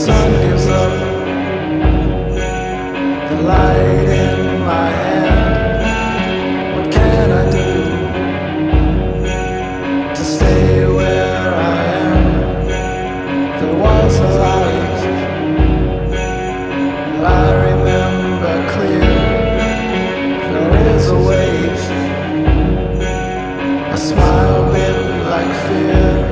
sun gives up the light in my hand. What can I do to stay where I am? There was a light I remember clear. There is a wave, a smile bit like fear.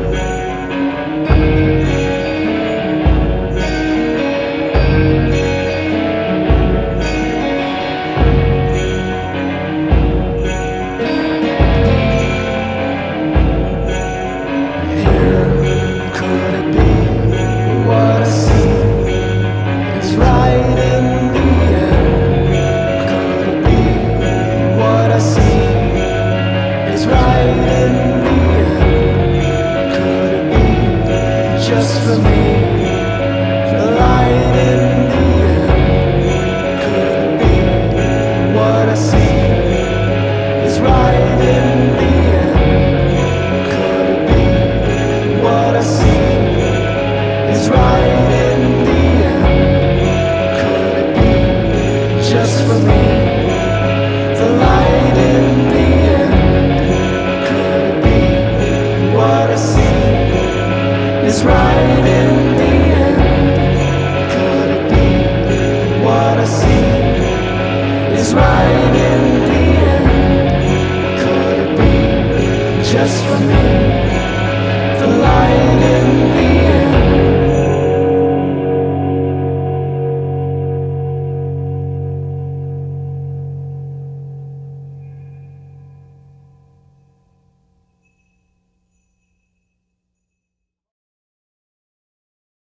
Just for me, the light in